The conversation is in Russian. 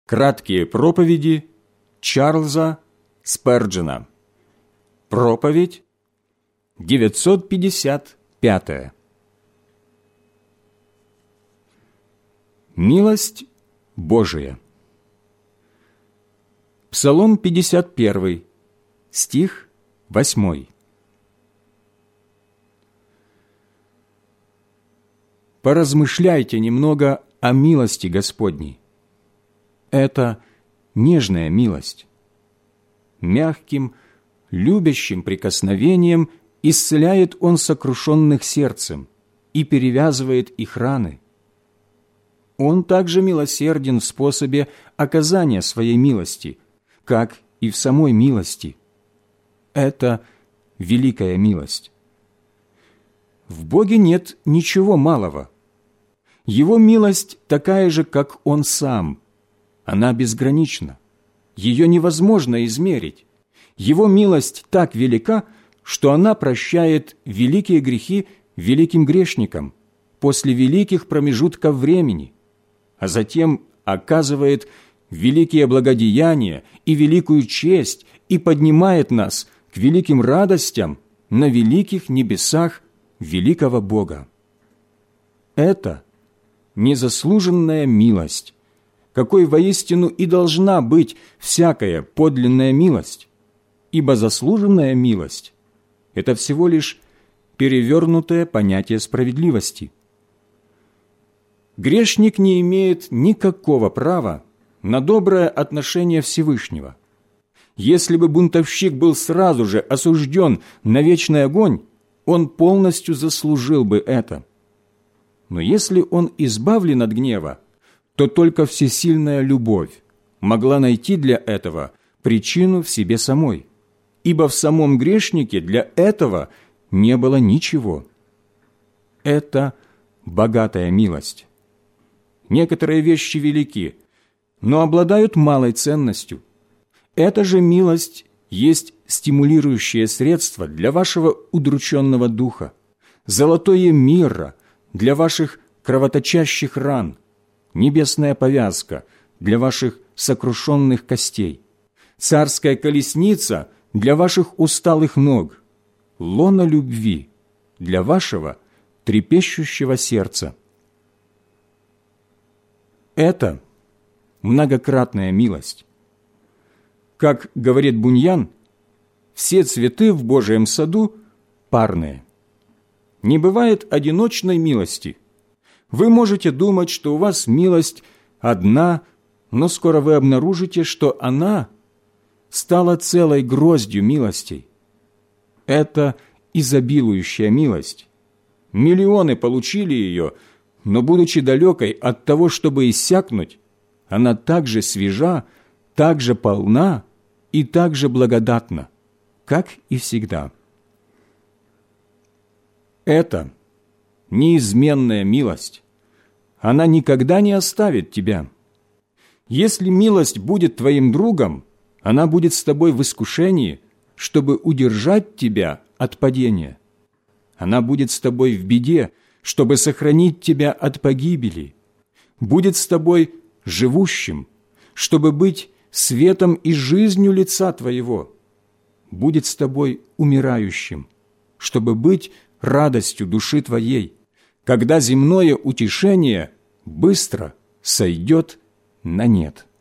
Краткие проповеди Чарльза Сперджена. Проповедь 955. Милость Божия. Псалом 51, стих 8. Поразмышляйте немного о милости Господней. Это нежная милость. Мягким, любящим прикосновением исцеляет Он сокрушенных сердцем и перевязывает их раны. Он также милосерден в способе оказания своей милости, как и в самой милости. Это великая милость. В Боге нет ничего малого. Его милость такая же, как Он Сам. Она безгранична. Ее невозможно измерить. Его милость так велика, что она прощает великие грехи великим грешникам после великих промежутков времени, а затем оказывает великие благодеяния и великую честь и поднимает нас к великим радостям на великих небесах великого Бога. Это незаслуженная милость, какой воистину и должна быть всякая подлинная милость, ибо заслуженная милость – это всего лишь перевернутое понятие справедливости. Грешник не имеет никакого права на доброе отношение Всевышнего. Если бы бунтовщик был сразу же осужден на вечный огонь, он полностью заслужил бы это. Но если он избавлен от гнева, то только всесильная любовь могла найти для этого причину в себе самой, ибо в самом грешнике для этого не было ничего. Это богатая милость. Некоторые вещи велики, но обладают малой ценностью. Эта же милость есть стимулирующее средство для вашего удрученного духа, золотое мирра для ваших кровоточащих ран, небесная повязка для ваших сокрушенных костей, царская колесница для ваших усталых ног, лона любви для вашего трепещущего сердца. Это многократная милость. Как говорит Буньян, все цветы в Божьем саду парные. Не бывает одиночной милости. Вы можете думать, что у вас милость одна, но скоро вы обнаружите, что она стала целой гроздью милостей. Это изобилующая милость. Миллионы получили ее, но, будучи далекой от того, чтобы иссякнуть, она так же свежа, так же полна и так же благодатна, как и всегда. Это неизменная милость. Она никогда не оставит тебя. Если милость будет твоим другом, она будет с тобой в искушении, чтобы удержать тебя от падения. Она будет с тобой в беде, чтобы сохранить тебя от погибели. Будет с тобой живущим, чтобы быть светом и жизнью лица твоего. Будет с тобой умирающим, чтобы быть радостью души твоей, когда земное утешение быстро сойдет на нет.